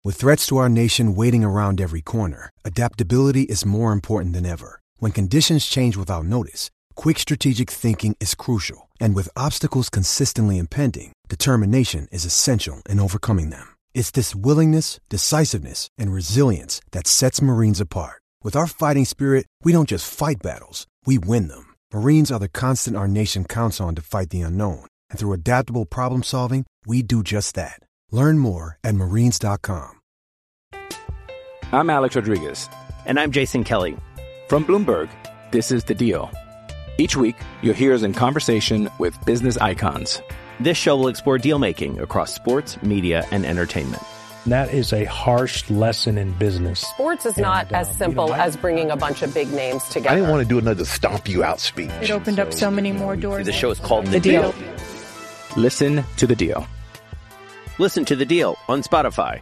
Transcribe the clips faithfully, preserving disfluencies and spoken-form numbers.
With threats to our nation waiting around every corner, adaptability is more important than ever. When conditions change without notice, quick strategic thinking is crucial. And with obstacles consistently impending, determination is essential in overcoming them. It's this willingness, decisiveness, and resilience that sets Marines apart. With our fighting spirit, we don't just fight battles, we win them. Marines are the constant our nation counts on to fight the unknown. And through adaptable problem solving, we do just that. Learn more at marines dot com. I'm Alex Rodriguez. And I'm Jason Kelly. From Bloomberg, this is The Deal. Each week, you'll hear us in conversation with business icons. This show will explore deal-making across sports, media, and entertainment. That is a harsh lesson in business. Sports is not and, as um, simple you know, I, as bringing a bunch of big names together. I didn't want to do another stomp you out speech. It opened so, up so many more doors. The show is called The, the deal. deal. Listen to The Deal. Listen to The Deal on Spotify.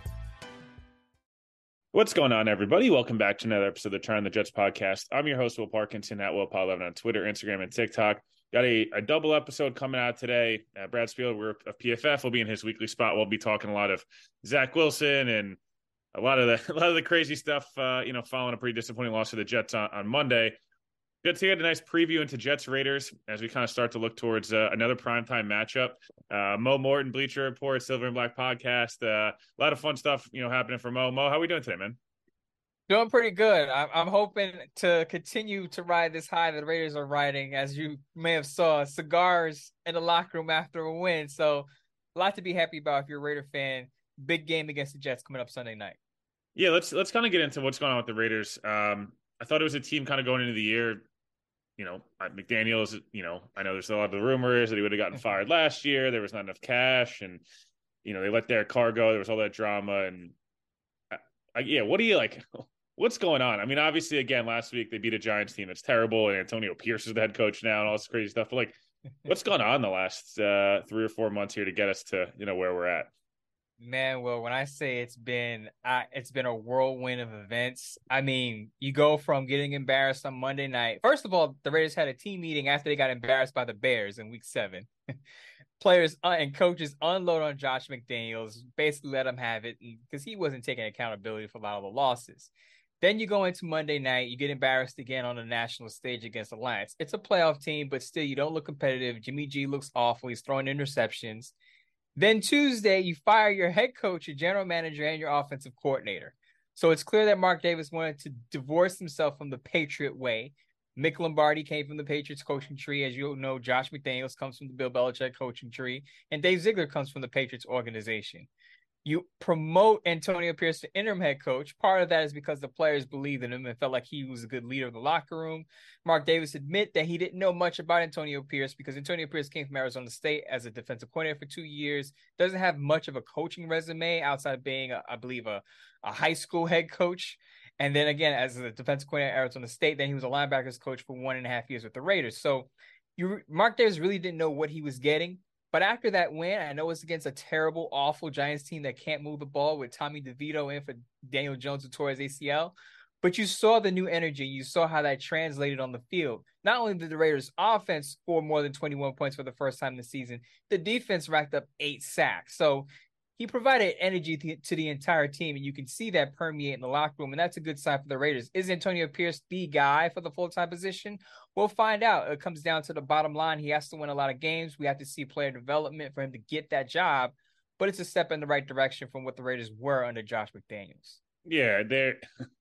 What's going on, everybody? Welcome back to another episode of the Turn on the Jets podcast. I'm your host, Will Parkinson, at Will Paul eleven on Twitter, Instagram, and TikTok. Got a, a double episode coming out today. Uh, Brad Spielberg of P F F will be in his weekly spot. We'll be talking a lot of Zach Wilson and a lot of the a lot of the crazy stuff. Uh, you know, following a pretty disappointing loss to the Jets on, on Monday. Good to get a nice preview into Jets Raiders as we kind of start to look towards uh, another primetime matchup. Uh, Mo Morton, Bleacher Report, Silver and Black podcast. Uh, a lot of fun stuff, you know, happening for Mo. Mo, how are we doing today, man? Doing pretty good. I'm, I'm hoping to continue to ride this high that the Raiders are riding. As you may have saw, cigars in the locker room after a win. So a lot to be happy about if you're a Raider fan. Big game against the Jets coming up Sunday night. Yeah, let's let's kind of get into what's going on with the Raiders. Um, I thought it was a team kind of going into the year. You know, McDaniels, you know, I know there's a lot of the rumors that he would have gotten fired last year. There was not enough cash, and, you know, they let Derek Carr go. There was all that drama. And, I, I, yeah, what do you like? What's going on? I mean, obviously, again, last week they beat a Giants team that's terrible, and Antonio Pierce is the head coach now and all this crazy stuff. But, like, what's going on the last uh, three or four months here to get us to, you know, where we're at? Man, well, when I say it's been uh, it's been a whirlwind of events, I mean, you go from getting embarrassed on Monday night. First of all, the Raiders had a team meeting after they got embarrassed by the Bears in week seven. Players uh, and coaches unload on Josh McDaniels, basically let him have it because he wasn't taking accountability for a lot of the losses. Then you go into Monday night, you get embarrassed again on the national stage against the Lions. It's a playoff team, but still you don't look competitive. Jimmy G looks awful. He's throwing interceptions. Then Tuesday, you fire your head coach, your general manager, and your offensive coordinator. So it's clear that Mark Davis wanted to divorce himself from the Patriot way. Mick Lombardi came from the Patriots coaching tree. As you know, Josh McDaniels comes from the Bill Belichick coaching tree. And Dave Ziegler comes from the Patriots organization. You promote Antonio Pierce to interim head coach. Part of that is because the players believed in him and felt like he was a good leader of the locker room. Mark Davis admitted that he didn't know much about Antonio Pierce because Antonio Pierce came from Arizona State as a defensive coordinator for two years. Doesn't have much of a coaching resume outside of being, a, I believe, a, a high school head coach. And then again, as a defensive coordinator at Arizona State, then he was a linebackers coach for one and a half years with the Raiders. So you, Mark Davis really didn't know what he was getting. But after that win, I know it's against a terrible, awful Giants team that can't move the ball with Tommy DeVito in for Daniel Jones who tore his A C L. But you saw the new energy. You saw how that translated on the field. Not only did the Raiders' offense score more than twenty-one points for the first time this season, the defense racked up eight sacks. So he provided energy to, to the entire team, and you can see that permeate in the locker room, and that's a good sign for the Raiders. Is Antonio Pierce the guy for the full-time position? We'll find out. It comes down to the bottom line. He has to win a lot of games. We have to see player development for him to get that job, but it's a step in the right direction from what the Raiders were under Josh McDaniels. Yeah, there.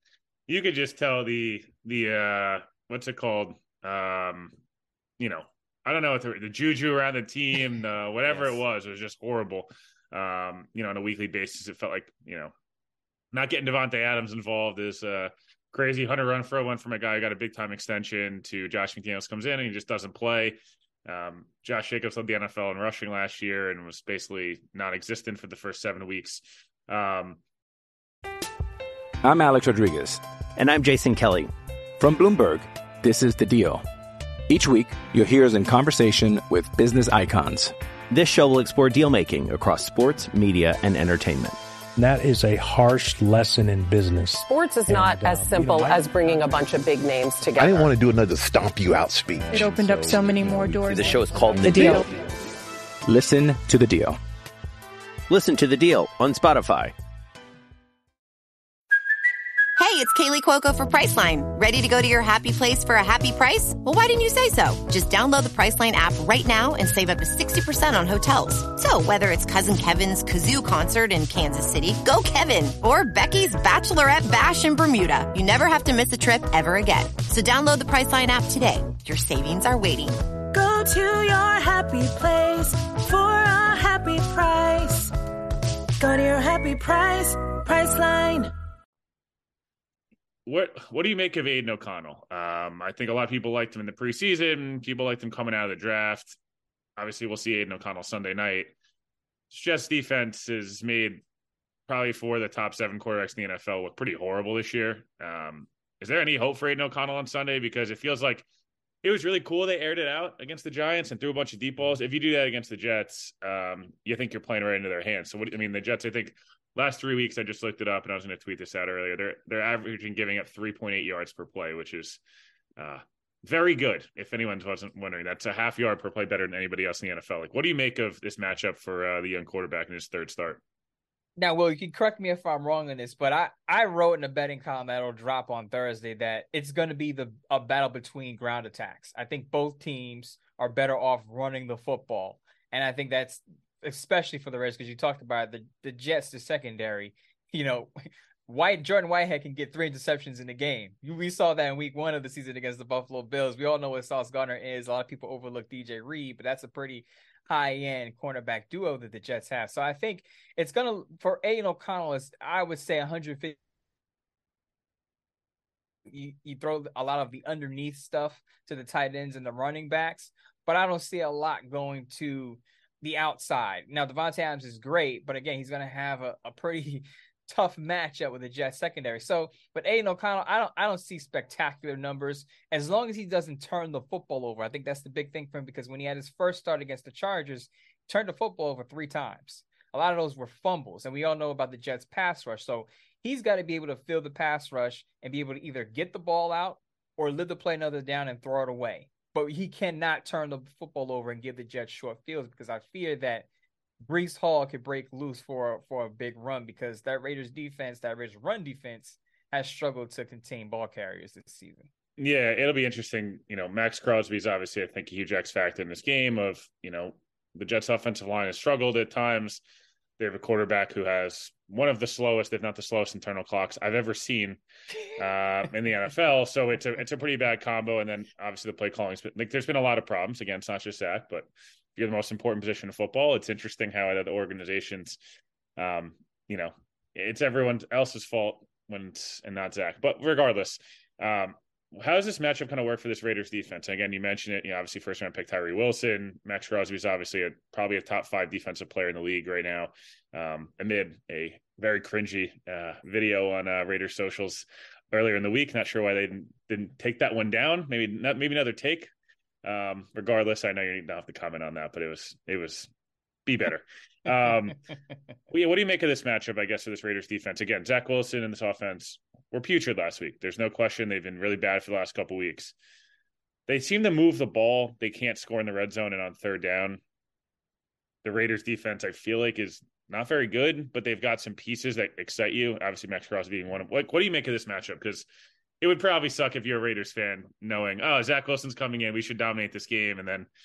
You could just tell the the uh, what's it called? Um, you know, I don't know what the, the juju around the team, uh, whatever yes. it was, it was just horrible. Um, you know, on a weekly basis, it felt like, you know, not getting Devontae Adams involved is uh, crazy. Hunter Renfrow went from a guy who got a big time extension to Josh McDaniels comes in and he just doesn't play. Um, Josh Jacobs led the N F L in rushing last year and was basically non-existent for the first seven weeks. Um, I'm Alex Rodriguez. And I'm Jason Kelly. From Bloomberg, this is The Deal. Each week, you'll hear us in conversation with business icons. This show will explore deal-making across sports, media, and entertainment. That is a harsh lesson in business. Sports is and, not uh, as simple you know, I, as bringing a bunch of big names together. I didn't want to do another stomp you out speech. It opened so, up so many more doors. The show is called The, the deal. deal. Listen to The Deal. Listen to The Deal on Spotify. it's Kaylee Cuoco for Priceline. Ready to go to your happy place for a happy price? Well, why didn't you say so? Just download the Priceline app right now and save up to sixty percent on hotels. So whether it's Cousin Kevin's Kazoo Concert in Kansas City, go Kevin, or Becky's Bachelorette Bash in Bermuda, you never have to miss a trip ever again. So download the Priceline app today. Your savings are waiting. Go to your happy place for a happy price. Go to your happy price, Priceline. What what do you make of Aiden O'Connell? Um, I think a lot of people liked him in the preseason. People liked him coming out of the draft. Obviously, we'll see Aiden O'Connell Sunday night. Jets defense has made probably four of the top seven quarterbacks in the N F L look pretty horrible this year. Um, is there any hope for Aiden O'Connell on Sunday? Because it feels like it was really cool they aired it out against the Giants and threw a bunch of deep balls. If you do that against the Jets, um, you think you're playing right into their hands. So, what I mean, the Jets, I think, last three weeks, I just looked it up, and I was going to tweet this out earlier. They're they're averaging giving up three point eight yards per play, which is uh, very good. If anyone wasn't wondering, that's a half yard per play better than anybody else in the N F L. Like, what do you make of this matchup for uh, the young quarterback in his third start? Now, Will, you can correct me if I'm wrong on this, but I, I wrote in a betting column that'll drop on Thursday that it's going to be the a battle between ground attacks. I think both teams are better off running the football, and I think that's especially for the Raiders, because you talked about the the Jets, the secondary. You know, White Jordan Whitehead can get three interceptions in the game. We saw that in week one of the season against the Buffalo Bills. We all know what Sauce Gardner is. A lot of people overlook D J Reed, but that's a pretty high-end cornerback duo that the Jets have. So I think it's going to, for Aiden O'Connell, is I would say one hundred fifty. You, you throw a lot of the underneath stuff to the tight ends and the running backs, but I don't see a lot going to the outside. Now, Devontae Adams is great, but again, he's going to have a, a pretty tough matchup with the Jets secondary. So, but Aiden O'Connell, I don't, I don't see spectacular numbers as long as he doesn't turn the football over. I think that's the big thing for him, because when he had his first start against the Chargers, he turned the football over three times. A lot of those were fumbles, and we all know about the Jets pass rush. So he's got to be able to fill the pass rush and be able to either get the ball out or live to play another down and throw it away. But he cannot turn the football over and give the Jets short fields, because I fear that Breece Hall could break loose for, for a big run, because that Raiders defense, that Raiders run defense, has struggled to contain ball carriers this season. Yeah, it'll be interesting. You know, Max Crosby is obviously, I think, a huge X factor in this game of, you know, the Jets offensive line has struggled at times. They have a quarterback who has one of the slowest, if not the slowest, internal clocks I've ever seen uh, in the N F L. So it's a it's a pretty bad combo. And then obviously the play calling, like, there's been a lot of problems. Again, it's not just Zach, but you're the most important position in football. It's interesting how other organizations, um, you know, it's everyone else's fault when it's and not Zach. But regardless, um, how does this matchup kind of work for this Raiders defense? And again, you mentioned it, you know, obviously first round pick Tyree Wilson. Max Crosby is obviously a, probably a top five defensive player in the league right now. Um, amid a very cringy uh, video on uh, Raiders socials earlier in the week. Not sure why they didn't, didn't take that one down. Maybe not, maybe another take. Um, regardless, I know you don't have to comment on that, but it was, it was be better. Um, well, yeah, what do you make of this matchup, I guess, for this Raiders defense? Again, Zach Wilson and this offense were putrid last week. There's no question. They've been really bad for the last couple of weeks. They seem to move the ball. They can't score in the red zone and on third down. The Raiders defense, I feel like, is not very good, but they've got some pieces that excite you. Obviously, Max Crosby being one of, like, what do you make of this matchup? Because it would probably suck if you're a Raiders fan knowing, oh, Zach Wilson's coming in, we should dominate this game, and then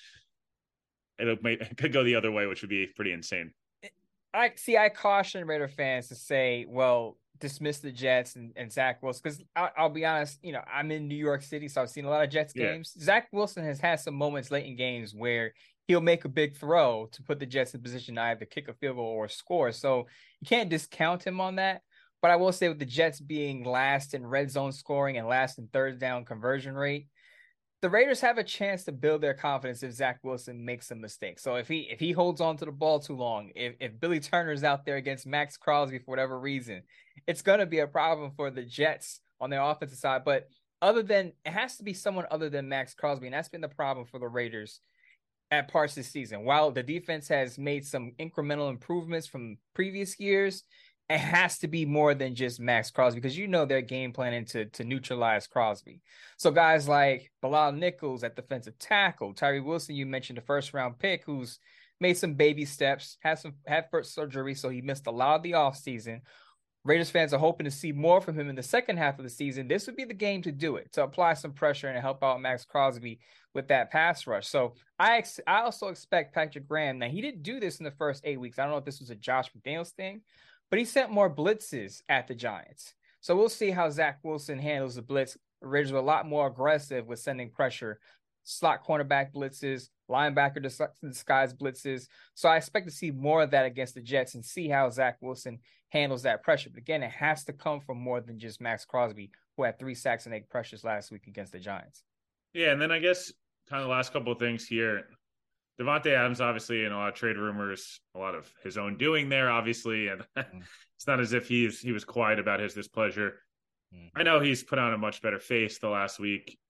it, may, it could go the other way, which would be pretty insane. I see. I caution Raider fans to say, well, dismiss the Jets and, and Zach Wilson, because I'll, I'll be honest, you know, I'm in New York City, so I've seen a lot of Jets yeah. games. Zach Wilson has had some moments late in games where he'll make a big throw to put the Jets in position to either kick a field goal or score. So you can't discount him on that. But I will say, with the Jets being last in red zone scoring and last in third down conversion rate, the Raiders have a chance to build their confidence if Zach Wilson makes a mistake. So if he if he holds on to the ball too long, if, if Billy Turner's out there against Max Crosby for whatever reason, it's going to be a problem for the Jets on their offensive side. But other than, it has to be someone other than Max Crosby, and that's been the problem for the Raiders at parts this season. While the defense has made some incremental improvements from previous years, it has to be more than just Max Crosby, because you know they're game planning to, to neutralize Crosby. So guys like Bilal Nichols at defensive tackle, Tyree Wilson, you mentioned the first round pick, who's made some baby steps, had some had first surgery, so he missed a lot of the offseason. Raiders fans are hoping to see more from him in the second half of the season. This would be the game to do it, to apply some pressure and help out Max Crosby with that pass rush. So I ex- I also expect Patrick Graham. Now, he didn't do this in the first eight weeks. I don't know if this was a Josh McDaniels thing, but he sent more blitzes at the Giants. So we'll see how Zach Wilson handles the blitz. The Raiders were a lot more aggressive with sending pressure, slot cornerback blitzes, linebacker disguise blitzes. So I expect to see more of that against the Jets and see how Zach Wilson handles that pressure. But again, it has to come from more than just Max Crosby, who had three sacks and eight pressures last week against the Giants. Yeah, and then I guess kind of the last couple of things here. Davante Adams, obviously, in a lot of trade rumors, a lot of his own doing there, obviously, and mm. it's not as if he's he was quiet about his displeasure. Mm. I know he's put on a much better face the last week.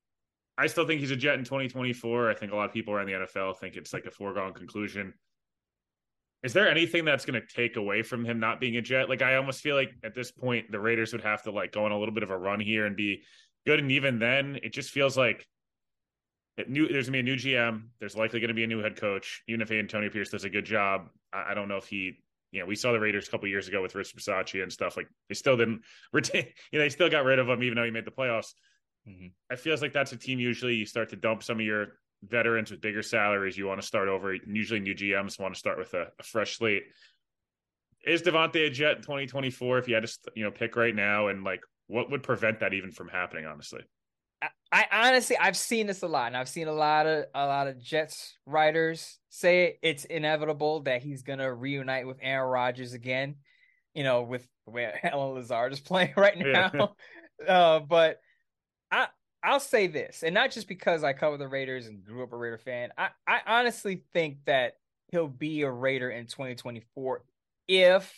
I still think he's a Jet in twenty twenty-four. I think a lot of people around the N F L think it's like a foregone conclusion. Is there anything that's going to take away from him not being a Jet? Like, I almost feel like at this point, the Raiders would have to like go on a little bit of a run here and be good. And even then, it just feels like it new, there's going to be a new G M. There's likely going to be a new head coach. Even if Antonio Pierce does a good job, I, I don't know if he, you know, we saw the Raiders a couple of years ago with Rich Bisaccia and stuff. Like, they still didn't retain, you know, they still got rid of him, even though he made the playoffs. Mm-hmm. It feels like that's a team usually you start to dump some of your veterans with bigger salaries. You want to start over. Usually new G Ms want to start with a, a fresh slate. Is Davante a Jet in twenty twenty-four if you had to, you know, pick right now? And like, what would prevent that even from happening, honestly? I, I honestly, I've seen this a lot, and I've seen a lot of a lot of Jets writers say it's inevitable that he's gonna reunite with Aaron Rodgers again. You know, with the way Allen Lazard is playing right now. Yeah. uh, but I I'll say this, and not just because I cover the Raiders and grew up a Raider fan. I I honestly think that he'll be a Raider in twenty twenty-four if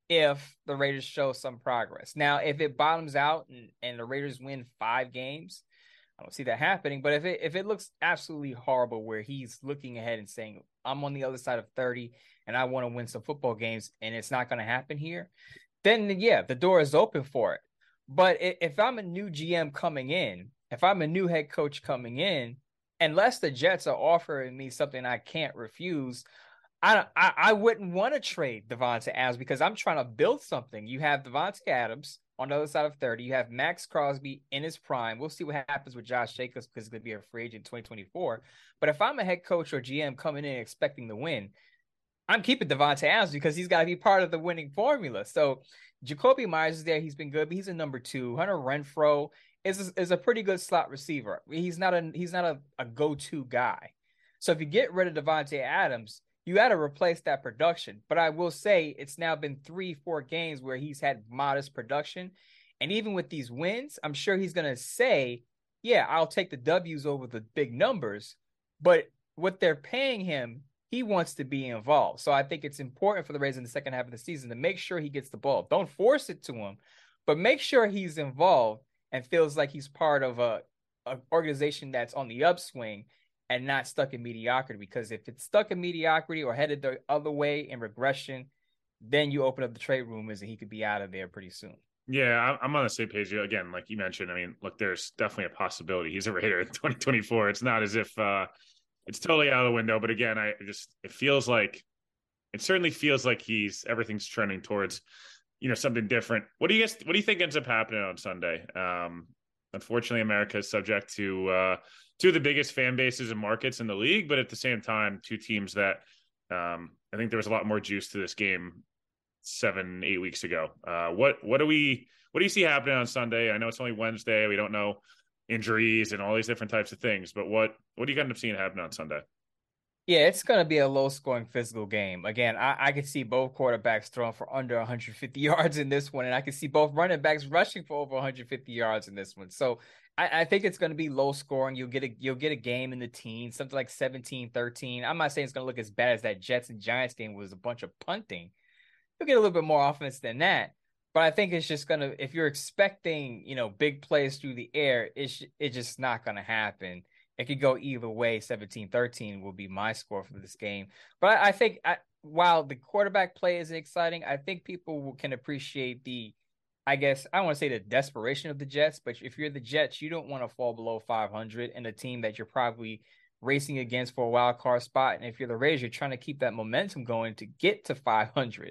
if the Raiders show some progress. Now, if it bottoms out and, and the Raiders win five games, I don't see that happening. But if it if it looks absolutely horrible where he's looking ahead and saying, I'm on the other side of thirty and I want to win some football games and it's not going to happen here, then yeah, the door is open for it. But if I'm a new G M coming in, if I'm a new head coach coming in, unless the Jets are offering me something I can't refuse, I I, I wouldn't want to trade Davante Adams because I'm trying to build something. You have Davante Adams on the other side of thirty. You have Max Crosby in his prime. We'll see what happens with Josh Jacobs because he's going to be a free agent in twenty twenty-four. But if I'm a head coach or G M coming in expecting to win, I'm keeping Davante Adams because he's got to be part of the winning formula. So Jacoby Myers is there. He's been good, but he's a number two. Hunter Renfrow is a, is a pretty good slot receiver. He's not a he's not a, a go-to guy. So if you get rid of Davante Adams, you got to replace that production. But I will say it's now been three, four games where he's had modest production. And even with these wins, I'm sure he's going to say, yeah, I'll take the W's over the big numbers. But what they're paying him, he wants to be involved. So I think it's important for the Raiders in the second half of the season to make sure he gets the ball. Don't force it to him, but make sure he's involved and feels like he's part of a, a organization that's on the upswing and not stuck in mediocrity. Because if it's stuck in mediocrity or headed the other way in regression, then you open up the trade rumors and he could be out of there pretty soon. Yeah, I'm on the same page. Again, like you mentioned, I mean, look, there's definitely a possibility he's a Raider in twenty twenty-four. It's not as if uh, it's totally out of the window. But again, I just it feels like it certainly feels like he's everything's trending towards, you know, something different. What do you guys? What do you think ends up happening on Sunday? Um, unfortunately, America is subject to uh, two of the biggest fan bases and markets in the league, but at the same time, two teams that um, I think there was a lot more juice to this game seven, eight weeks ago. Uh, what what do we what do you see happening on Sunday? I know it's only Wednesday. We don't know injuries and all these different types of things, but what what do you end up seeing happen on Sunday? Yeah, it's going to be a low-scoring physical game. Again, I, I could see both quarterbacks throwing for under one hundred fifty yards in this one, and I could see both running backs rushing for over one hundred fifty yards in this one. So I, I think it's going to be low-scoring. You'll get a you'll get a game in the teens, something like seventeen thirteen. I'm not saying it's going to look as bad as that Jets and Giants game was a bunch of punting. You'll get a little bit more offense than that. But I think it's just going to – if you're expecting, you know, big plays through the air, it's, it's just not going to happen. It could go either way. seventeen thirteen will be my score for this game. But I think I, while the quarterback play is exciting, I think people can appreciate the, I guess, I don't want to say the desperation of the Jets, but if you're the Jets, you don't want to fall below five hundred in a team that you're probably racing against for a wild card spot. And if you're the Raiders, you're trying to keep that momentum going to get to five hundred.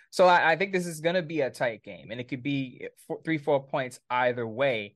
So I, I think this is going to be a tight game, and it could be four, three, four points either way.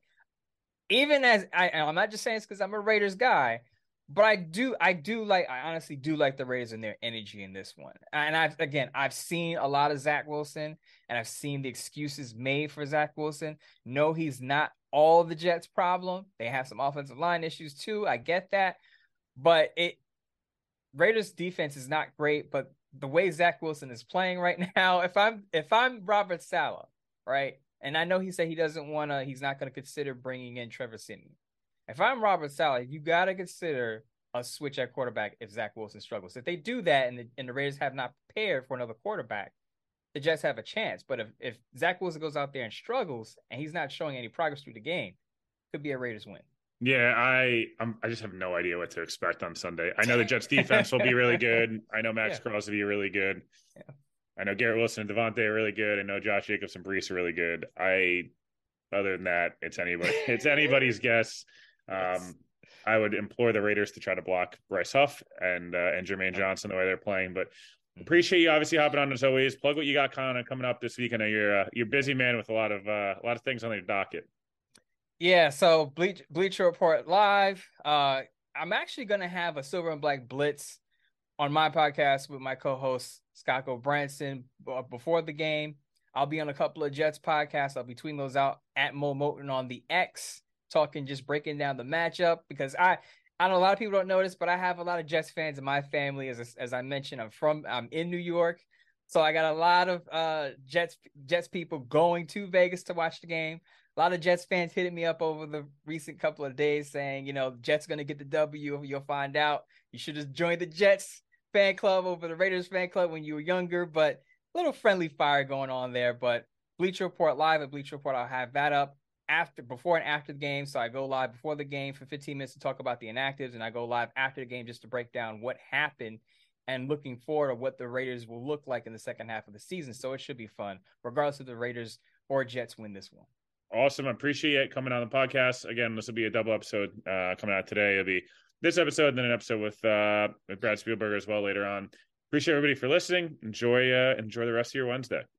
Even as I, I'm not just saying this because I'm a Raiders guy, but I do, I do like, I honestly do like the Raiders and their energy in this one. And I've, again, I've seen a lot of Zach Wilson, and I've seen the excuses made for Zach Wilson. No, he's not all the Jets' problem. They have some offensive line issues too. I get that, but it Raiders defense is not great, but the way Zach Wilson is playing right now, if I'm if I'm Robert Saleh, right, and I know he said he doesn't want to, he's not going to consider bringing in Trevor Siemian. If I'm Robert Saleh, you got to consider a switch at quarterback if Zach Wilson struggles. If they do that and the, and the Raiders have not prepared for another quarterback, the Jets have a chance. But if, if Zach Wilson goes out there and struggles and he's not showing any progress through the game, it could be a Raiders win. Yeah, I I'm, I just have no idea what to expect on Sunday. I know the Jets defense will be really good. I know Max yeah. Crosby will be really good. Yeah. I know Garrett Wilson and Devontae are really good. I know Josh Jacobs and Brees are really good. I, other than that, it's anybody. It's anybody's guess. Um, I would implore the Raiders to try to block Bryce Huff and uh, and Jermaine Johnson the way they're playing. But appreciate you obviously hopping on as always. Plug what you got kind of coming up this week. I know you're uh, you're busy man with a lot of uh, a lot of things on your docket. Yeah, so Bleach, Bleacher Report Live. Uh, I'm actually going to have a Silver and Black Blitz on my podcast with my co-host, Scott Branson, before the game. I'll be on a couple of Jets podcasts. I'll be tweeting those out at Mo Moten on the X, talking, just breaking down the matchup, because I, I know a lot of people don't know this, but I have a lot of Jets fans in my family. As as I mentioned, I'm from, I'm in New York. So I got a lot of uh, Jets Jets people going to Vegas to watch the game. A lot of Jets fans hitting me up over the recent couple of days saying, you know, Jets going to get the W. You'll find out. You should have joined the Jets fan club over the Raiders fan club when you were younger. But a little friendly fire going on there. But Bleacher Report Live at Bleacher Report, I'll have that up after, before and after the game. So I go live before the game for fifteen minutes to talk about the inactives, and I go live after the game just to break down what happened and looking forward to what the Raiders will look like in the second half of the season. So it should be fun, regardless of the Raiders or Jets win this one. Awesome. I appreciate it coming on the podcast. Again, this will be a double episode uh, coming out today. It'll be this episode and then an episode with uh, with Brad Spielberger as well later on. Appreciate everybody for listening. Enjoy uh, enjoy the rest of your Wednesday.